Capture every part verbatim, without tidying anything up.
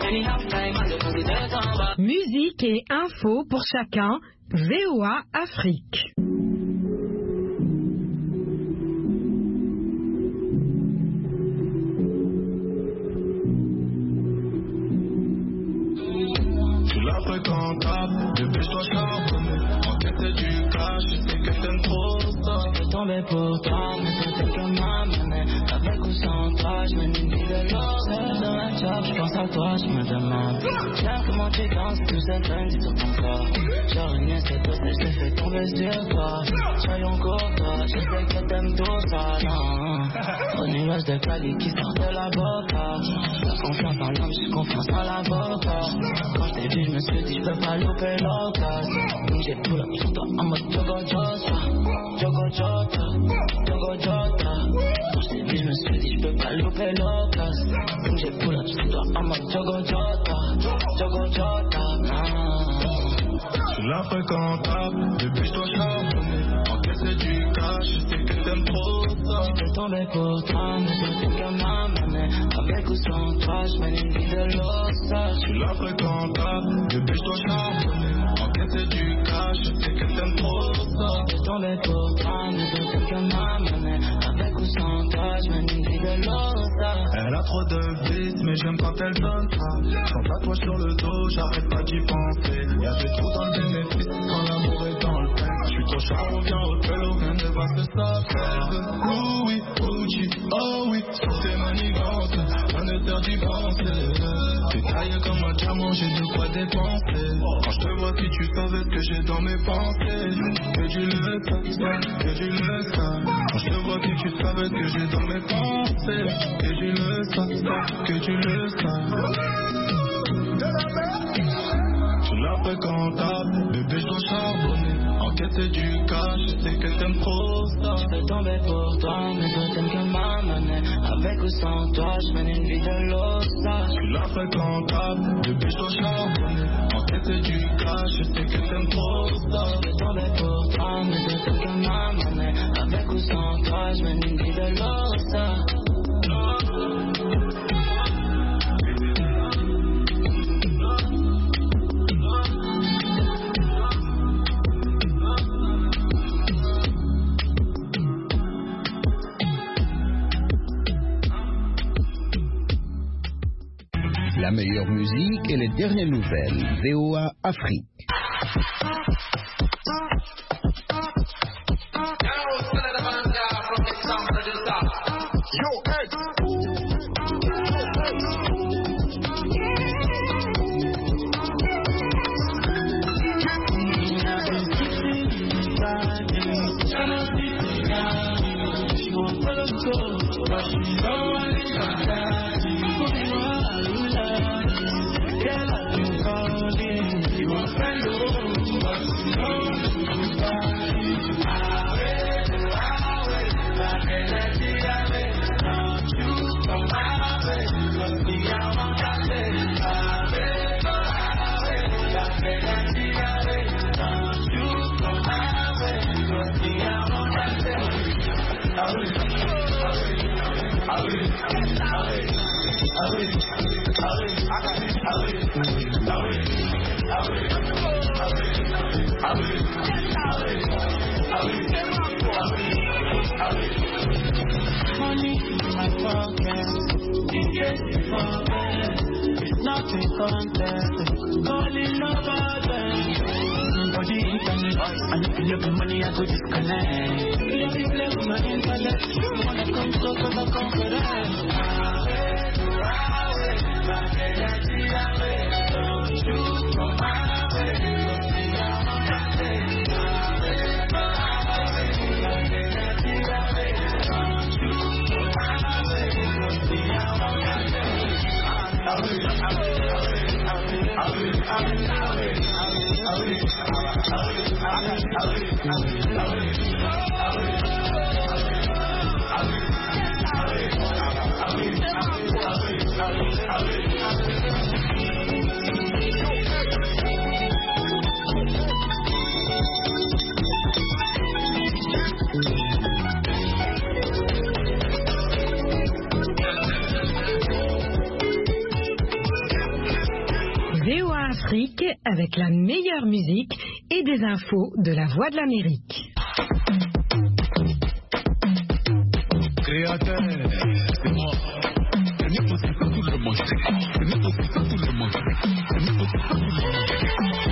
Musique et info pour chacun, V O A Afrique. Tu la fréquentable, dépêche-toi charbonner. Encaisser du cash, je sais que t'aimes trop ça. Je vais tomber pour toi, mais c'est tel que m'a mené. Avec ou sans toi, je mène une vie de l'or. Dans un job, je pense à toi, je me demande. Tiens, comment tu danses, tout cette lundi sur ton corps. Genre une nièce de dossier, je t'ai fait tomber sur toi. Soyons courtois, je sais que t'aimes tout ça, non. Au nuage de Cali qui sort de la boca. La confiance en l'homme, j'ai confiance en l'avocat. Quand je t'ai vu, je me suis dit, je peux pas louper l'occasion. Donc j'ai pull up sur toi en mode Jogo Jota. Jogo Jota, Jogo Jota. Quand je t'ai vu, je me suis dit, je peux pas louper l'occasion. Donc j'ai pull up sur toi en mode Jogo Jota. Jogo Jota, tu la fréquentable, dépêche-toi charbonner. Encaisser du cash, je sais que t'aimes trop ça. Je vais tomber pour toi, mais je sais que m'a mené. Avec ou sans toi, je mène une vie de l'ossage. Tu la fréquentable, dépêche-toi charbonner. Encaisser du cash, je sais que t'aimes trop ça. Je vais tomber pour toi, mais je sais que m'a mené. Avec ou sans toi, je mène une vie de l'ossage. Elle a trop de vices, mais j'aime quand elle donne ça. Quand tatouage sur le dos, j'arrête pas d'y penser. Y'a des trous dans le bénéfice, quand l'amour est dans le pain. J'suis trop charbon, viens au pelo, rien ne va se staffer. Oh oui, Gucci, oh oui, sur tes manigances, un ne sert d'y penser. T'es taillé comme un diamant, j'ai de quoi dépenser. Quand je te vois, si tu savais ce que j'ai dans mes pensées. Que tu le sais, que tu le sais. Quand je te vois, si tu savais ce que j'ai dans mes pensées. Que tu le sais, que tu le sais. Tu la fréquentable, bébé je dois charbonner. Encaisser du cash, je sais que t'aimes trop ça. Je vais tomber pour toi, mais toi t'aimes que m'a mené. Avec ou sans toi, je mène une vie de l'ossage. Tu la fréquentable, bébé je dois charbonner. Encaisser du cash, je sais que t'aimes trop ça. Je vais tomber pour toi, mais toi t'aimes que m'a mené. Avec ou sans toi, je mène une vie de l'ossage. La meilleure musique et les dernières nouvelles. V O A Afrique. Money in my pocket, in case you forget. It's nothing contest, calling nobody. Nobody internet, and if you have money, I go disconnect. If you play with my internet, you wanna come close to the confidence. Don't shoot from my way. Afrique avec la meilleure musique et des infos de la Voix de l'Amérique. Créateur, c'est moi. C'est nous aussi que tout le monde sait. C'est nous aussi que tout le monde sait. C'est nous aussi que tout le monde sait.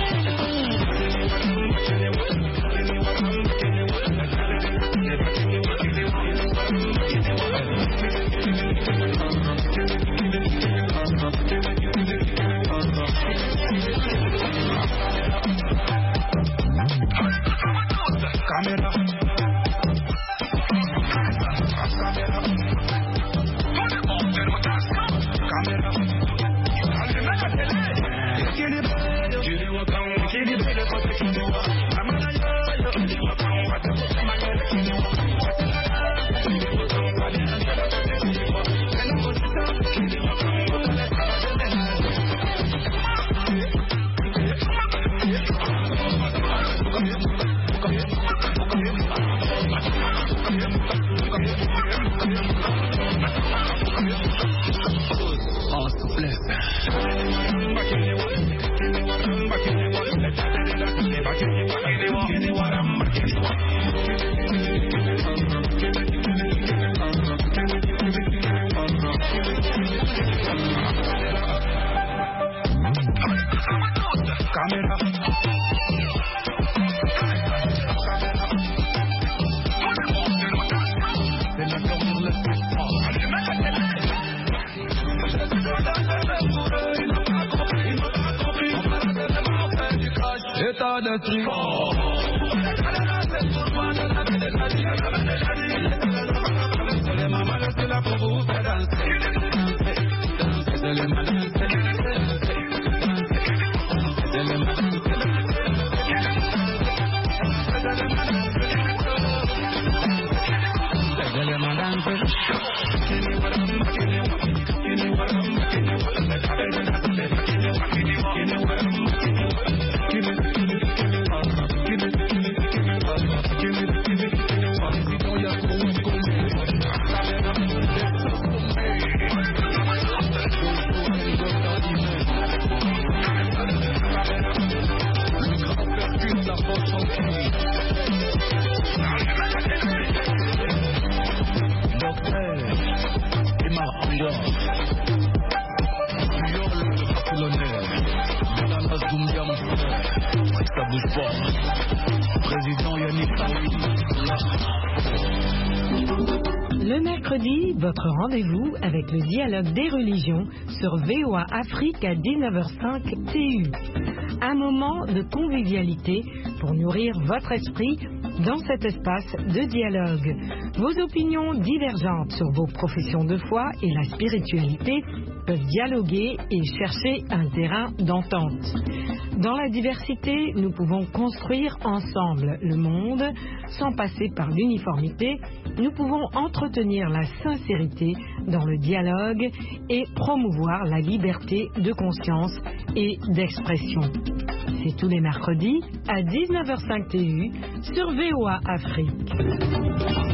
Camera. État d'esprit. Le mercredi, votre rendez-vous avec le dialogue des religions sur V O A Afrique à dix-neuf heures cinq T U. Un moment de convivialité pour nourrir votre esprit dans cet espace de dialogue. Vos opinions divergentes sur vos professions de foi et la spiritualité peuvent dialoguer et chercher un terrain d'entente. Dans la diversité, nous pouvons construire ensemble le monde sans passer par l'uniformité. Nous pouvons entretenir la sincérité dans le dialogue et promouvoir la liberté de conscience et d'expression. C'est tous les mercredis à dix-neuf heures cinq T U sur V O A Afrique.